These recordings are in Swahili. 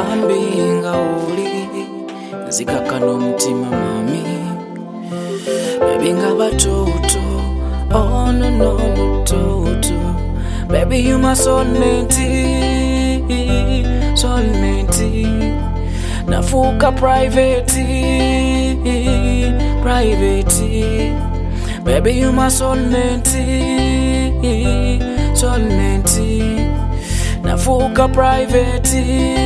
bambinga oli zikakano mutima mami baby nga batoto oh no no no toto baby you my soulmate nafuka private baby you my soulmate nafuka private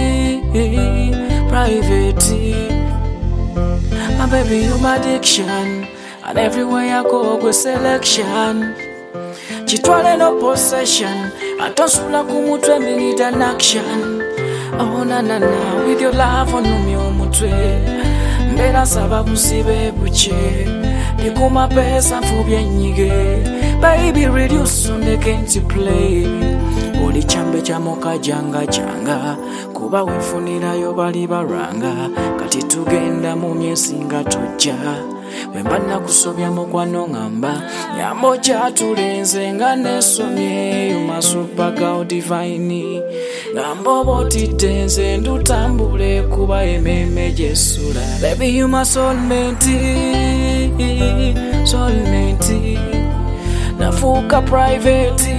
my baby you my addiction and everywhere I go with selection chitwale no possession atonsula kumutwe me need an action oh na na na with your love on me omutwe mbera sababu sibe buche nikuma pesa mfubye nyige baby reduce on the can't play oli chambe chamoka janga kuba wifunira yo bali baranga kati tugenda mu myesinga tojja wembana kusobya mukwano ngamba nyambo chatulenze nga nesomye you my super girl divine ngambo botitenze ndutambule kuba ememe jesula baby you my soulmate nafuka private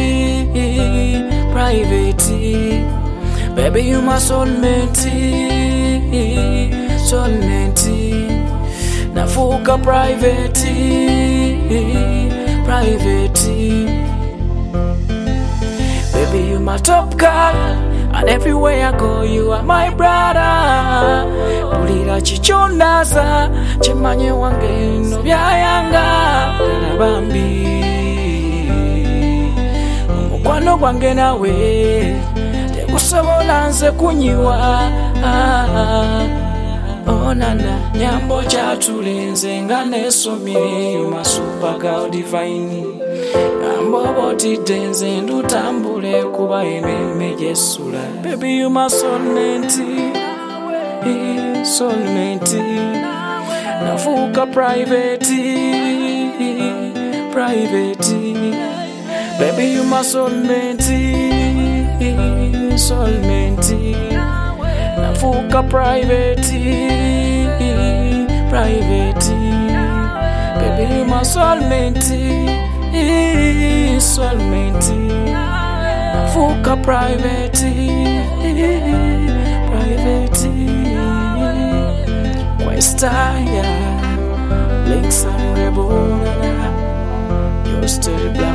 baby you my soulmate nafuka private baby you my top girl and everywhere I go you are my brother bulira chichondaza chemanye wange no byayanga bambi mukwano gwange nawe tekusobola nze kunyiwa oh nana nyambo chatulenze nga nesomye you my super girl divine nyambo botitenze ndutambule kuba ememe jesula baby you my soulmate nafuka private baby you my soulmate nafuka private baby you my soulmate nafuka private Questa links and rebel you're still black